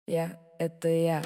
Это я.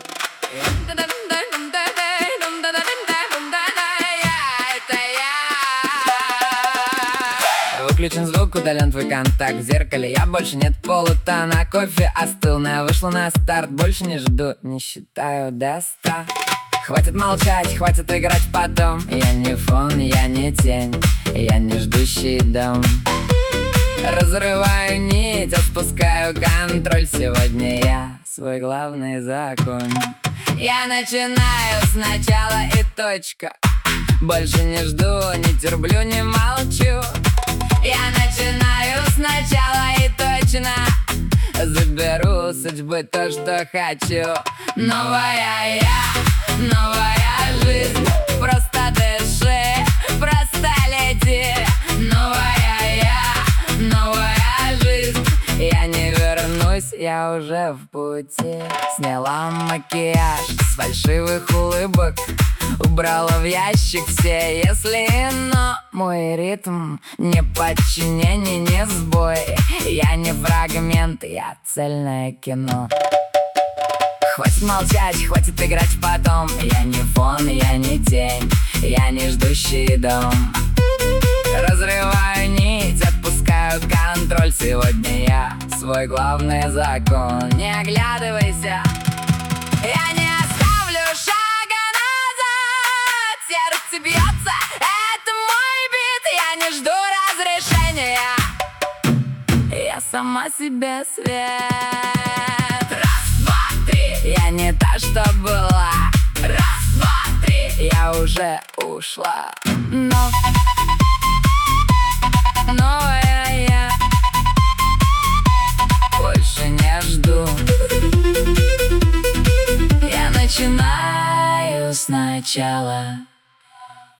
Выключен звук, удален твой контакт. В зеркале я больше нет полутона. Кофе остыл, но я вышла на старт. Больше не жду, не считаю до 100. Хватит молчать, хватит играть потом. Я не фон, я не тень, я не ждущий дом. Разрываю нить, отпускаю контроль. Сегодня я свой главный закон. Я начинаю сначала и точка. Больше не жду, не терплю, не молчу. Я начинаю сначала и точно заберу судьбы то, что хочу. Новая я, новая жизнь. Просто дыши, просто лети. Новая я, новая жизнь. Я не вернусь, я уже в пути. Сняла макияж с фальшивых улыбок, убрала в ящик все если, но мой ритм не подчинение, не сбой. Я не фрагмент, я цельное кино. Хватит молчать, хватит играть потом. Я не фон, я не тень, я не ждущий дом. Разрываю нить, отпускаю контроль. Сегодня я свой главный закон. Не оглядывайся, я не оставлю шага назад. Сердце бьется, это мой бит. Я не жду разрешения, я сама себе свет. Раз, два, три, я не та, что была. Раз, два, три, я уже ушла. Но новая я больше не жду. Я начинаю сначала.